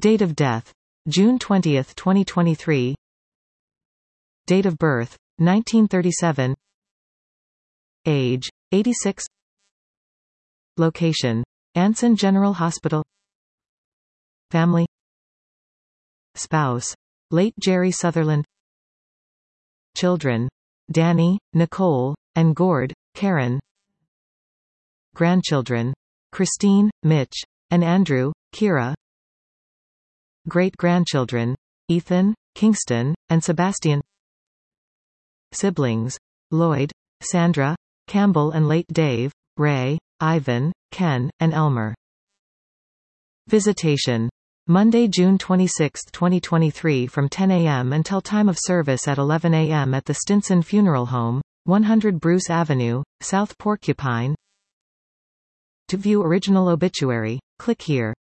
Date of death: June 20, 2023. Date of birth: 1937. Age: 86. Location: Anson General Hospital. Family. Spouse: late Jerry Sutherland. Children: Danny, Nicole, and Gord, Karen. Grandchildren: Christine, Mitch, and Andrew, Kira. Great-grandchildren: Ethan, Kingston, and Sebastian. Siblings: Lloyd, Sandra, Campbell and late Dave, Ray, Ivan, Ken, and Elmer. Visitation: Monday, June 26, 2023 from 10 a.m. until time of service at 11 a.m. at the Stinson Funeral Home, 100 Bruce Avenue, South Porcupine. To view original obituary, click here.